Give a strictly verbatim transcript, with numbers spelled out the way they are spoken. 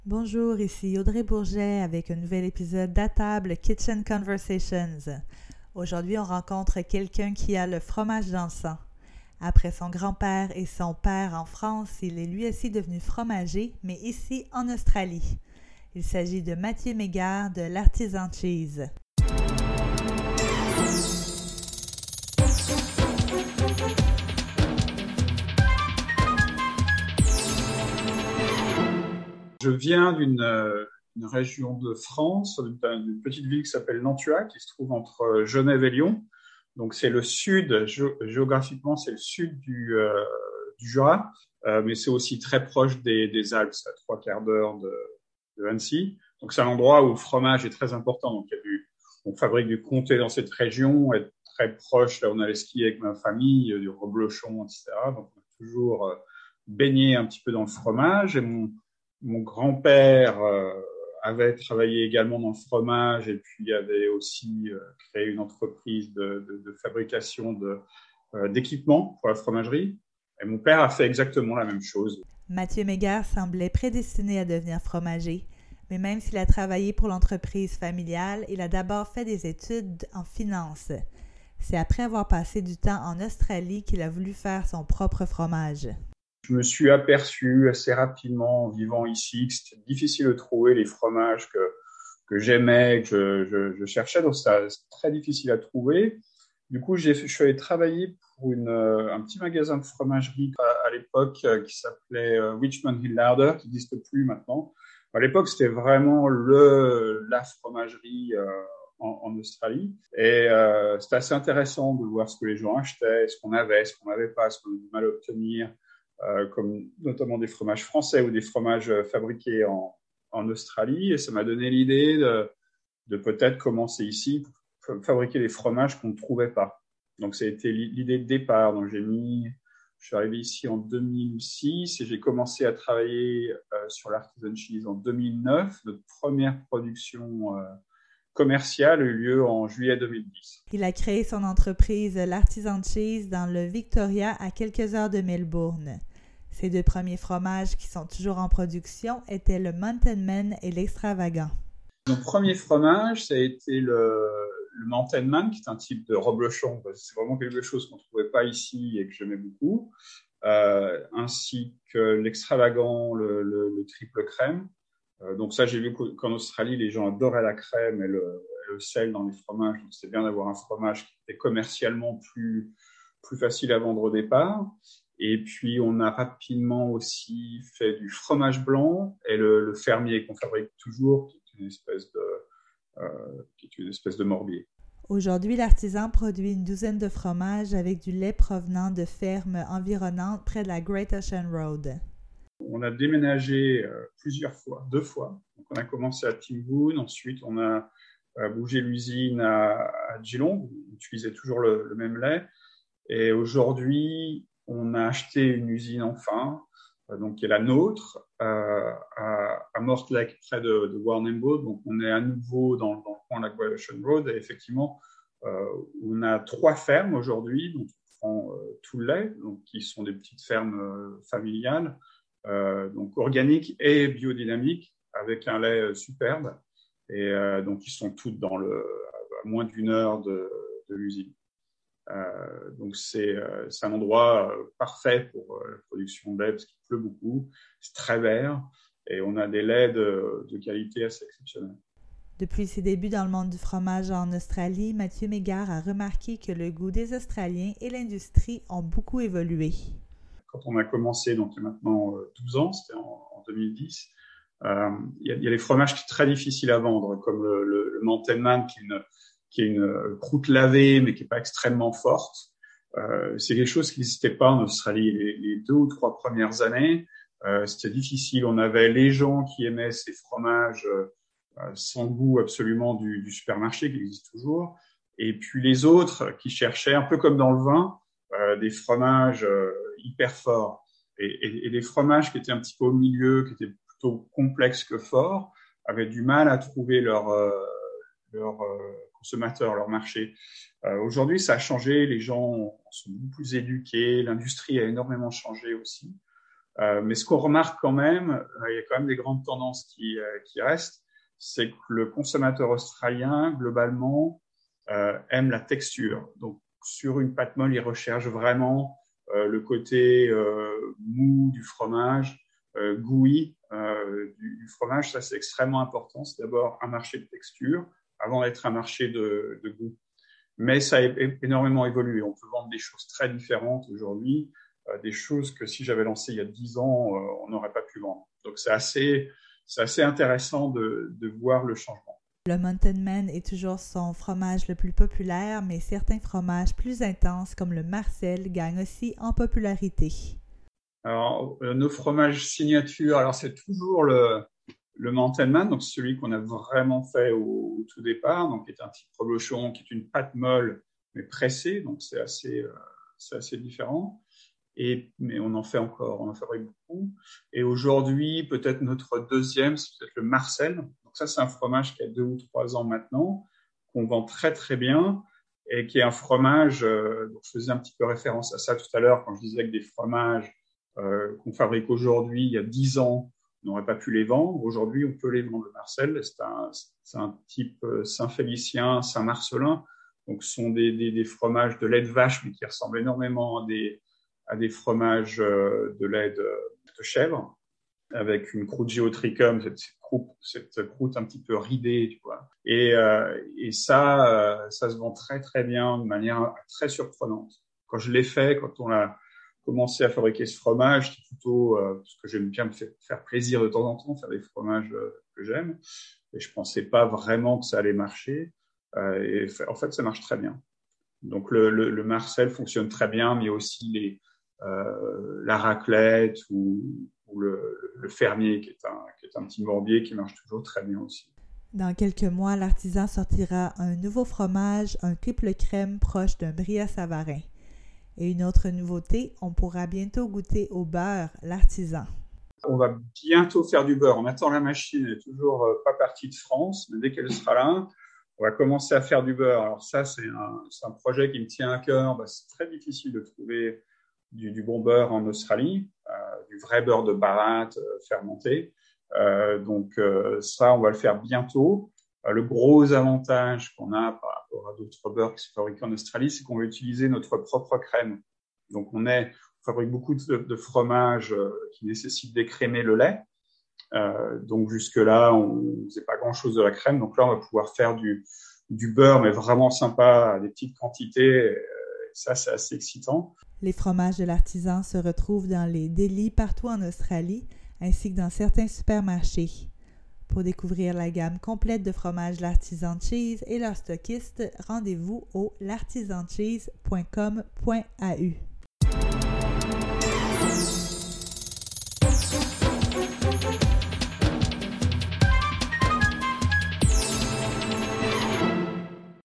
Bonjour, ici Audrey Bourget avec un nouvel épisode d'À table Kitchen Conversations. Aujourd'hui, on rencontre quelqu'un qui a le fromage dans le sang. Après son grand-père et son père en France, il est lui aussi devenu fromager, mais ici en Australie. Il s'agit de Mathieu Mégard de l'Artisan Cheese. Je viens d'une euh, une région de France, d'une, d'une petite ville qui s'appelle Nantua, qui se trouve entre Genève et Lyon. Donc c'est le sud, gé- géographiquement c'est le sud du, euh, du Jura, euh, mais c'est aussi très proche des, des Alpes, c'est à trois quarts d'heure de, de Annecy. Donc c'est un endroit où le fromage est très important. Donc il y a du, on fabrique du comté dans cette région, est très proche, là on allait skier avec ma famille, du reblochon, et cetera. Donc on a toujours euh, baigné un petit peu dans le fromage. Et mon Mon grand-père euh, avait travaillé également dans le fromage et puis avait aussi euh, créé une entreprise de, de, de fabrication de, euh, d'équipements pour la fromagerie. Et mon père a fait exactement la même chose. Mathieu Mégard semblait prédestiné à devenir fromager, mais même s'il a travaillé pour l'entreprise familiale, il a d'abord fait des études en finance. C'est après avoir passé du temps en Australie qu'il a voulu faire son propre fromage. Je me suis aperçu assez rapidement en vivant ici que c'était difficile de trouver les fromages que, que j'aimais, que je, je, je cherchais. Donc, c'était très difficile à trouver. Du coup, j'ai, je suis allé travailler pour une, un petit magasin de fromagerie à, à l'époque qui s'appelait Richmond Hill Larder, qui n'existe plus maintenant. À l'époque, c'était vraiment le, la fromagerie euh, en, en Australie. Et euh, c'était assez intéressant de voir ce que les gens achetaient, ce qu'on avait, ce qu'on n'avait pas, ce qu'on avait du mal à obtenir. Euh, comme notamment des fromages français ou des fromages fabriqués en, en Australie. Et ça m'a donné l'idée de, de peut-être commencer ici pour fabriquer des fromages qu'on ne trouvait pas. Donc, ça a été l'idée de départ. Donc, j'ai mis, je suis arrivé ici en deux mille six et j'ai commencé à travailler euh, sur l'Artisan Cheese en deux mille neuf. Notre première production euh, commerciale a eu lieu en juillet deux mille dix. Il a créé son entreprise l'Artisan Cheese dans le Victoria à quelques heures de Melbourne. Ses deux premiers fromages qui sont toujours en production étaient le Mountain Man et l'Extravagant. Mon premier fromage, ça a été le, le Mountain Man, qui est un type de reblochon. C'est vraiment quelque chose qu'on ne trouvait pas ici et que j'aimais beaucoup. Euh, ainsi que l'Extravagant, le, le, le triple crème. Euh, donc ça, j'ai vu qu'en Australie, les gens adoraient la crème et le, et le sel dans les fromages. Donc c'est bien d'avoir un fromage qui était commercialement plus, plus facile à vendre au départ. Et puis, on a rapidement aussi fait du fromage blanc et le, le fermier qu'on fabrique toujours, qui est une espèce de, euh, qui est une espèce de morbier. Aujourd'hui, l'artisan produit une douzaine de fromages avec du lait provenant de fermes environnantes près de la Great Ocean Road. On a déménagé euh, plusieurs fois, deux fois. Donc, on a commencé à Timgoon, ensuite on a euh, bougé l'usine à, à Geelong, on utilisait toujours le, le même lait. Et aujourd'hui, on a acheté une usine enfin, euh, donc qui est la nôtre, euh, à, à Mortlake, près de, de Warrnambool. Donc, on est à nouveau dans, dans le coin de la Great Ocean Road. Et effectivement, euh, on a trois fermes aujourd'hui, donc on prend euh, tout le lait, donc qui sont des petites fermes euh, familiales, euh, donc organiques et biodynamiques, avec un lait euh, superbe. Et euh, donc, ils sont toutes dans le, à moins d'une heure de, de l'usine. Euh, donc c'est, euh, c'est un endroit euh, parfait pour euh, la production de lait parce qu'il pleut beaucoup, c'est très vert et on a des laits de, de qualité assez exceptionnelle. Depuis ses débuts dans le monde du fromage en Australie, Mathieu Mégard a remarqué que le goût des Australiens et l'industrie ont beaucoup évolué. Quand on a commencé, donc il y a maintenant douze ans, c'était en, en deux mille dix, euh, il y a, il y a des fromages qui sont très difficiles à vendre, comme le, le, le Mountain Man, qui est une, qui est une croûte lavée, mais qui n'est pas extrêmement forte. Euh, c'est quelque chose qui n'existait pas en Australie. Les, les deux ou trois premières années, euh, c'était difficile. On avait les gens qui aimaient ces fromages euh, sans goût absolument du, du supermarché, qui existe toujours, et puis les autres qui cherchaient, un peu comme dans le vin, euh, des fromages euh, hyper forts. Et, et, et les fromages qui étaient un petit peu au milieu, qui étaient plutôt complexes que forts, avaient du mal à trouver leur, euh, leur euh, consommateurs, leur marché. Euh, aujourd'hui, ça a changé, les gens sont beaucoup plus éduqués, l'industrie a énormément changé aussi. Euh, mais ce qu'on remarque quand même, euh, il y a quand même des grandes tendances qui, euh, qui restent, c'est que le consommateur australien, globalement, euh, aime la texture. Donc, sur une pâte molle, il recherche vraiment euh, le côté euh, mou du fromage, euh, gooey euh, du, du fromage. Ça, c'est extrêmement important. C'est d'abord un marché de texture avant d'être un marché de, de goût. Mais ça a énormément évolué. On peut vendre des choses très différentes aujourd'hui, euh, des choses que si j'avais lancé il y a dix ans, euh, on n'aurait pas pu vendre. Donc, c'est assez, c'est assez intéressant de, de voir le changement. Le Mountain Man est toujours son fromage le plus populaire, mais certains fromages plus intenses comme le Marcel gagnent aussi en popularité. Alors, euh, nos fromages signature, alors c'est toujours le, le Mountain Man, donc celui qu'on a vraiment fait au, au tout départ, donc qui est un type reblochon, qui est une pâte molle mais pressée, donc c'est assez, euh, c'est assez différent. Et, mais on en fait encore, on en fabrique beaucoup. Et aujourd'hui, peut-être notre deuxième, c'est peut-être le Marcel. Donc ça, c'est un fromage qui a deux ou trois ans maintenant, qu'on vend très très bien, et qui est un fromage, euh, donc je faisais un petit peu référence à ça tout à l'heure quand je disais que des fromages euh, qu'on fabrique aujourd'hui, il y a dix ans, on n'aurait pas pu les vendre. Aujourd'hui, on peut les vendre. Le Marcel, c'est un, c'est un type Saint-Félicien, Saint-Marcelin. Donc ce sont des, des, des fromages de lait de vache, mais qui ressemblent énormément à des à des fromages de lait de, de chèvre, avec une croûte géotrichum, cette, cette, croûte, cette croûte un petit peu ridée, tu vois. Et, euh, et ça, euh, ça se vend très très bien, de manière très surprenante. Quand je l'ai fait, quand on a commencé à fabriquer ce fromage, c'est plutôt euh, parce que j'aime bien me faire, faire plaisir de temps en temps, faire des fromages euh, que j'aime, et je pensais pas vraiment que ça allait marcher. Euh, et en fait, ça marche très bien. Donc le, le, le Marcel fonctionne très bien, mais il y a aussi les Euh, la raclette ou, ou le, le fermier qui est, un, qui est un petit morbier qui marche toujours très bien aussi. Dans quelques mois, l'artisan sortira un nouveau fromage, un triple crème proche d'un brie à Savarin. Et une autre nouveauté, on pourra bientôt goûter au beurre, l'artisan. On va bientôt faire du beurre. On attend la machine, elle n'est toujours pas partie de France, mais dès qu'elle sera là, on va commencer à faire du beurre. Alors ça, c'est un, c'est un projet qui me tient à cœur. Bah, c'est très difficile de trouver Du, du bon beurre en Australie, euh, du vrai beurre de baratte euh, fermenté. Euh, donc euh, ça, on va le faire bientôt. Euh, le gros avantage qu'on a par rapport à d'autres beurres qui sont fabriqués en Australie, c'est qu'on va utiliser notre propre crème. Donc on, est, on fabrique beaucoup de, de fromages euh, qui nécessitent d'écrémer le lait. Euh, donc jusque-là, on ne faisait pas grand-chose de la crème. Donc là, on va pouvoir faire du, du beurre, mais vraiment sympa, à des petites quantités. Ça, c'est assez excitant. Les fromages de l'artisan se retrouvent dans les délis partout en Australie, ainsi que dans certains supermarchés. Pour découvrir la gamme complète de fromages L'Artisan Cheese et leurs stockistes, rendez-vous au l'artisancheese point com point a u.